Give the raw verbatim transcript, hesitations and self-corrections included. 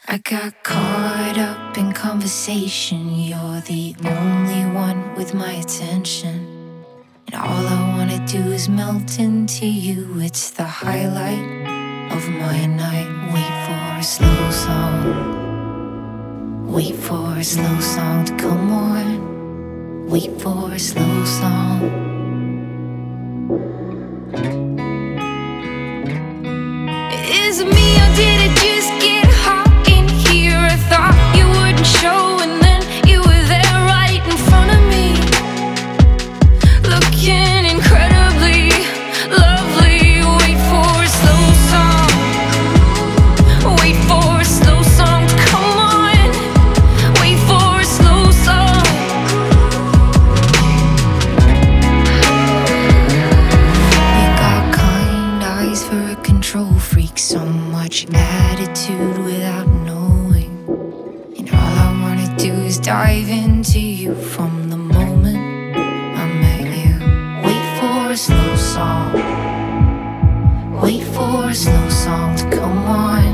I got caught up in conversation. You're the only one with my attention. And all I wanna do is melt into you. It's the highlight of my night. Wait for a slow song. Wait for a slow song to come on. Wait for a slow song. Is it me or did it just get hot in here? I thought you wouldn't show, and then you were there right in front of me, looking incredibly lovely. Wait for a slow song. Wait for a slow song to come on. Wait for a slow song. You got kind eyes for a control freak, so much attitude without knowing. And all I wanna do is dive into you from the moment I met you. Wait for a slow song. Wait for a slow song to come on.